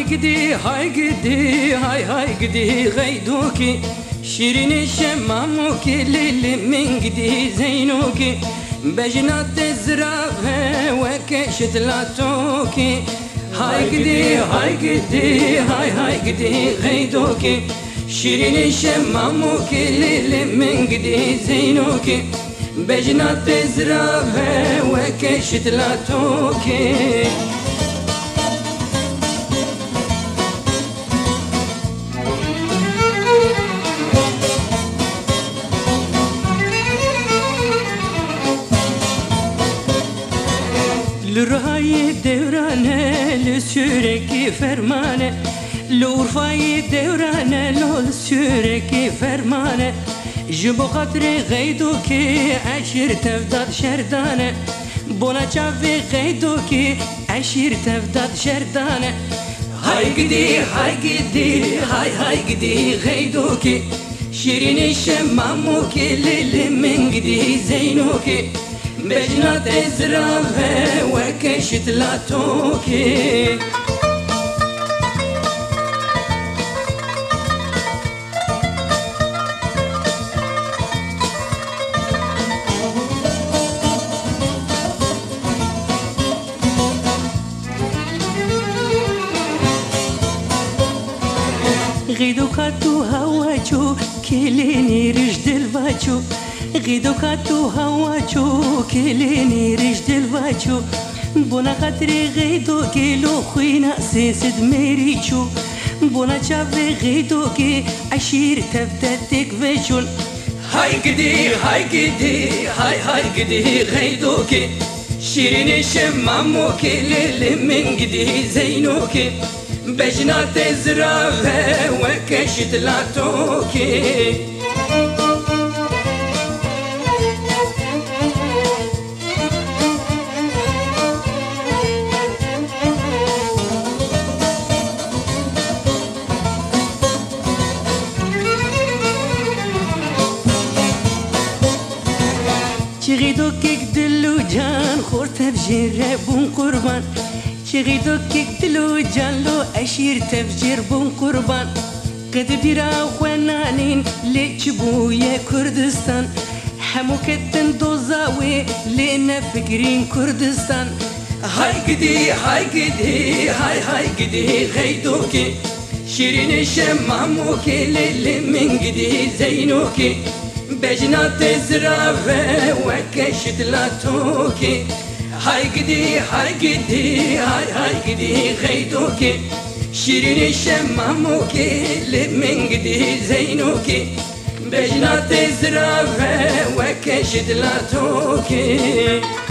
قدي هاي قدي هاي قدي غيدوكي شيرين شماموكي للي من قدي زينوكي بجنات الزرافة وكشت لاتوكي هاي قدي هاي قدي غيدوكي شيرين شماموكي للي من قدي زينوكي بجنات الزرافة وكشت لاتوكي لرهاي دورانه لسوركي فرمانه لورفاي دورانه لسوركي فرمانه جبو خاطري غيدوكي عشير تفضل شردانه بونا شافي غيدوكي عشير تفضل شردانه هاي قدي غيدوكي شيرين شماموكي للي من قدي زينوكي بجنات الزرافة وكشت لاتوكي غيدو كاتو هواچو كليني رجد الباچو غيدو كاتو هواچو كليني رجد الباچو بونا خاطري غيدو كيلو خوينا سيسد ميريچو بونا شافي غيدو كي عشير تفتتك فيشون هاي قدي غيدوكي شيرين شماموكي للي من قدي زينوكي بجنات الزرافة وكشت لاتوكي شغيدوكي دلو جان خورت بجير بون قربان شغيدوكي دلو جان لو أشير تفجير بون قربان قد بيرا خوانانين ليجبويا كردستان حمو كتن دوزاوي لينا فكرين كردستان هاي قدي غيدوكي شيرين شماموكي للي من قدي زينوكي بجنات الزرافة وكشت لاتوكي هاي قدي غيدوكي شيرين شماموكي لمن قدي زينوكي بجنات الزرافة وكشت لاتوكي